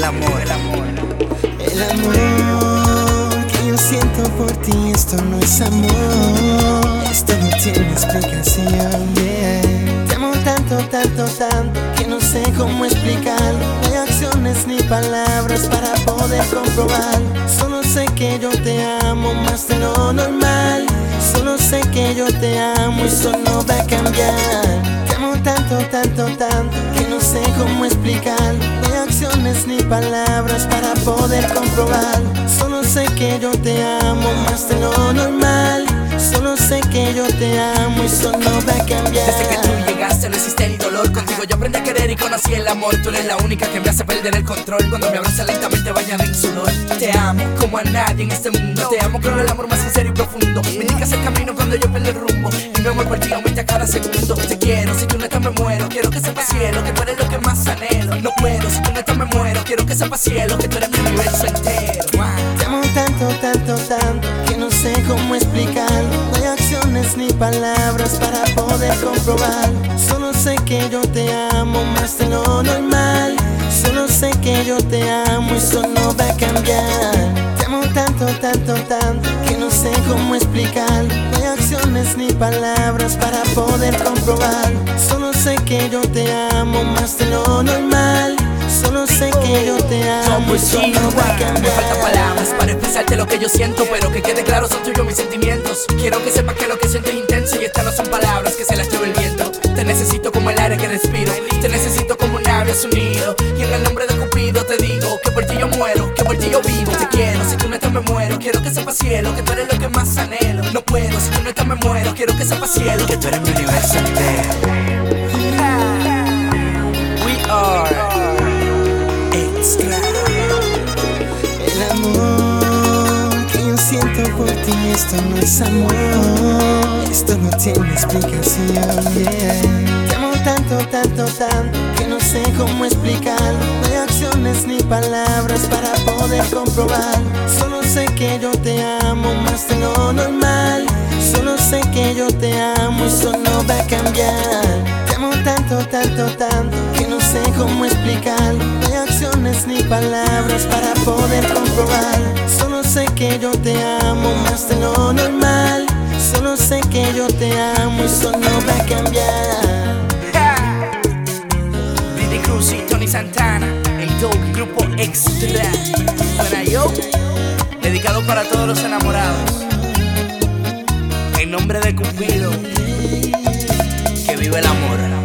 amor. El amor que yo siento por ti, esto no es amor. Esto no tiene explicación, yeah. Te amo tanto, tanto, tanto que no sé cómo explicarlo. No hay acciones ni palabras para poder comprobar. Solo sé que yo te amo más de lo normal. Solo sé que yo te amo y eso no va a cambiar. Te amo tanto, tanto, tanto que no sé cómo explicar. No hay acciones ni palabras para poder comprobar. Solo sé que yo te amo más de lo normal. Solo sé que yo te amo y eso no va a cambiar. Desde que tú llegaste no existe ni dolor. Contigo yo aprendí a querer y conocí el amor. Tú eres la única que me hace perder el control. Cuando me abrazas lentamente bañada en sudor. Te amo como a nadie en este mundo. Te amo con el amor más sincero y profundo. Me indicas el camino cuando yo pierdo el rumbo. Y mi amor por ti aumenta cada segundo. Te quiero, si tú no estás me muero. Quiero que sepas cielo, que tú eres lo que más anhelo. No puedo, si tú no estás me muero. Quiero que sepas cielo, que tú eres mi universo entero. Te amo tanto, tanto, tanto que no sé cómo explicarlo. No hay acciones ni palabras para poder comprobar. Solo sé que yo te amo más de lo normal. Solo sé que yo te amo y eso no va a cambiar. Te amo tanto, tanto, tanto que no sé cómo explicarlo. No hay acciones ni palabras para poder comprobar. Solo sé que yo te amo más de lo normal. Solo sé que yo te amo y eso no va a cambiar. Me faltan palabras para expresarte lo que yo siento, pero que quede claro son tuyos mis sentimientos. Quiero que sepas que lo que siento es intenso y estas no son palabras que se las lleve el viento. Te necesito como el aire que respiro, te necesito como un ave a su nido. Y en el nombre de Cupido te digo que por ti yo muero, que por ti yo vivo. Te quiero, si tú no estás me muero. Quiero que sepas cielo, que tú eres lo que más anhelo. No puedo, si tú no estás me muero. Quiero que sepas cielo, que tú eres mi universo entero. We are el amor que yo siento por ti, esto no es amor. Esto no tiene explicación, yeah. Te amo tanto, tanto, tanto que no sé cómo explicarlo. No hay acciones ni palabras para poder comprobar. Solo sé que yo te amo más de lo normal. Solo sé que yo te amo y eso no va a cambiar. Te amo tanto, tanto, tanto que no sé cómo explicarlo. No hay acciones ni palabras para poder comprobar. Solo sé que yo te amo más de lo normal. Solo sé que yo te amo y eso no va a cambiar. Diddy Cruz y Tony Santana, el Dog Grupo Extra. Suena yo, dedicado para todos los enamorados. En nombre de Cupido, que vive el amor.